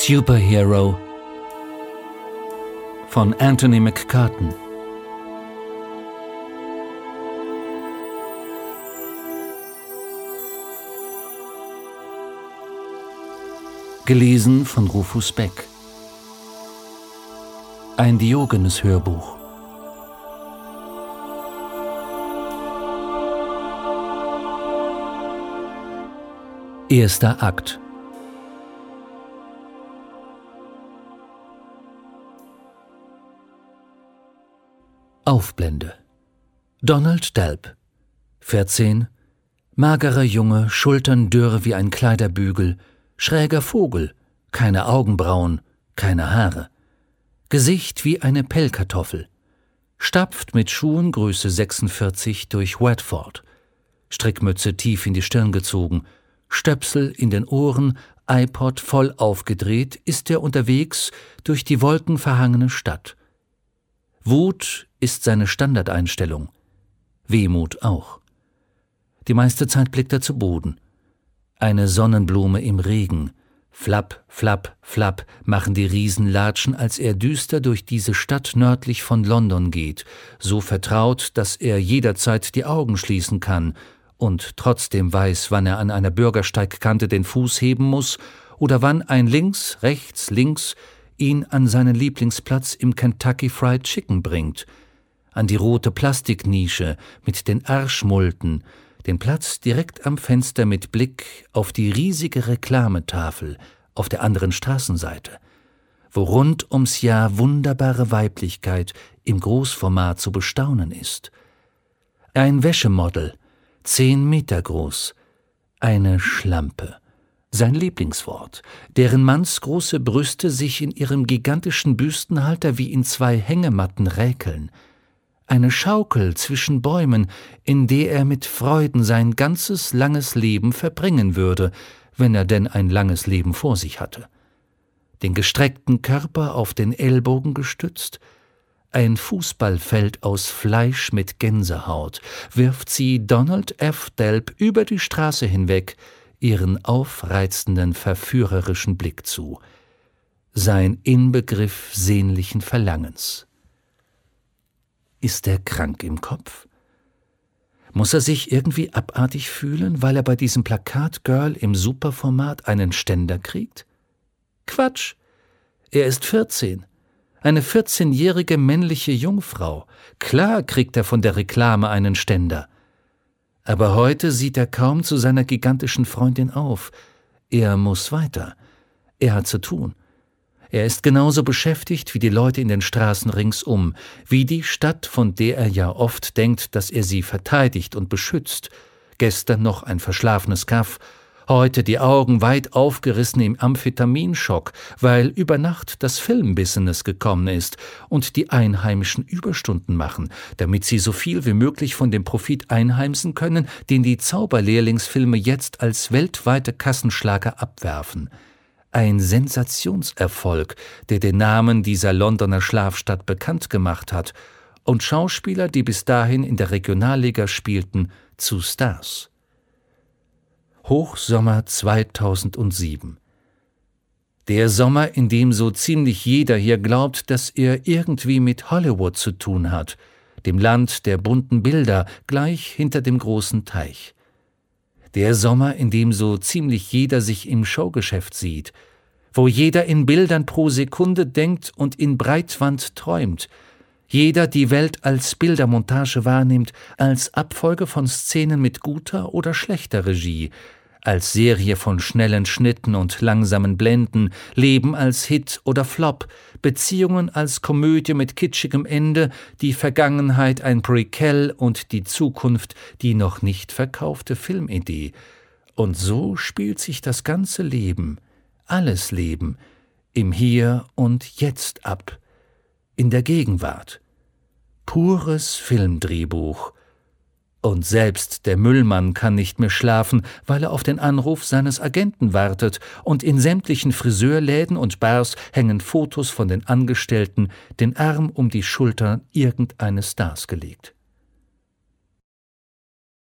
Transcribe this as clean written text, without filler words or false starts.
Superhero von Anthony McCarten. Gelesen von Rufus Beck. Ein Diogenes-Hörbuch. Erster Akt. Aufblende. Donald Delp, 14, magerer Junge, Schultern dürr wie ein Kleiderbügel, schräger Vogel, keine Augenbrauen, keine Haare, Gesicht wie eine Pellkartoffel, stapft mit Schuhen Größe 46 durch Watford, Strickmütze tief in die Stirn gezogen, Stöpsel in den Ohren, iPod voll aufgedreht, ist er unterwegs durch die wolkenverhangene Stadt. Wut ist seine Standardeinstellung, Wehmut auch. Die meiste Zeit blickt er zu Boden. Eine Sonnenblume im Regen. Flapp, flapp, flapp machen die Riesenlatschen, als er düster durch diese Stadt nördlich von London geht, so vertraut, dass er jederzeit die Augen schließen kann und trotzdem weiß, wann er an einer Bürgersteigkante den Fuß heben muss oder wann ein links, links ihn an seinen Lieblingsplatz im Kentucky Fried Chicken bringt, an die rote Plastiknische mit den Arschmulden, den Platz direkt am Fenster mit Blick auf die riesige Reklametafel auf der anderen Straßenseite, wo rund ums Jahr wunderbare Weiblichkeit im Großformat zu bestaunen ist. Ein Wäschemodel, 10 Meter groß, eine Schlampe. Sein Lieblingswort, deren mannsgroße Brüste sich in ihrem gigantischen Büstenhalter wie in 2 Hängematten räkeln. Eine Schaukel zwischen Bäumen, in der er mit Freuden sein ganzes langes Leben verbringen würde, wenn er denn ein langes Leben vor sich hatte. Den gestreckten Körper auf den Ellbogen gestützt, ein Fußballfeld aus Fleisch mit Gänsehaut, wirft sie Donald F. Delp über die Straße hinweg ihren aufreizenden, verführerischen Blick zu, sein Inbegriff sehnlichen Verlangens. Ist er krank im Kopf? Muss er sich irgendwie abartig fühlen, weil er bei diesem Plakatgirl im Superformat einen Ständer kriegt? Quatsch! Er ist 14. Eine 14-jährige männliche Jungfrau. Klar kriegt er von der Reklame einen Ständer. Aber heute sieht er kaum zu seiner gigantischen Freundin auf. Er muss weiter. Er hat zu tun. Er ist genauso beschäftigt wie die Leute in den Straßen ringsum, wie die Stadt, von der er ja oft denkt, dass er sie verteidigt und beschützt. Gestern noch ein verschlafenes Kaff, heute die Augen weit aufgerissen im Amphetaminschock, weil über Nacht das Filmbusiness gekommen ist und die Einheimischen Überstunden machen, damit sie so viel wie möglich von dem Profit einheimsen können, den die Zauberlehrlingsfilme jetzt als weltweite Kassenschlager abwerfen. Ein Sensationserfolg, der den Namen dieser Londoner Schlafstadt bekannt gemacht hat und Schauspieler, die bis dahin in der Regionalliga spielten, zu Stars. Hochsommer 2007. Der Sommer, in dem so ziemlich jeder hier glaubt, dass er irgendwie mit Hollywood zu tun hat, dem Land der bunten Bilder gleich hinter dem großen Teich. Der Sommer, in dem so ziemlich jeder sich im Showgeschäft sieht, wo jeder in Bildern pro Sekunde denkt und in Breitwand träumt, jeder die Welt als Bildermontage wahrnimmt, als Abfolge von Szenen mit guter oder schlechter Regie, als Serie von schnellen Schnitten und langsamen Blenden, Leben als Hit oder Flop, Beziehungen als Komödie mit kitschigem Ende, die Vergangenheit ein Prequel und die Zukunft die noch nicht verkaufte Filmidee. Und so spielt sich das ganze Leben, alles Leben, im Hier und Jetzt ab, in der Gegenwart. Pures Filmdrehbuch. Und selbst der Müllmann kann nicht mehr schlafen, weil er auf den Anruf seines Agenten wartet, und in sämtlichen Friseurläden und Bars hängen Fotos von den Angestellten, den Arm um die Schulter irgendeines Stars gelegt.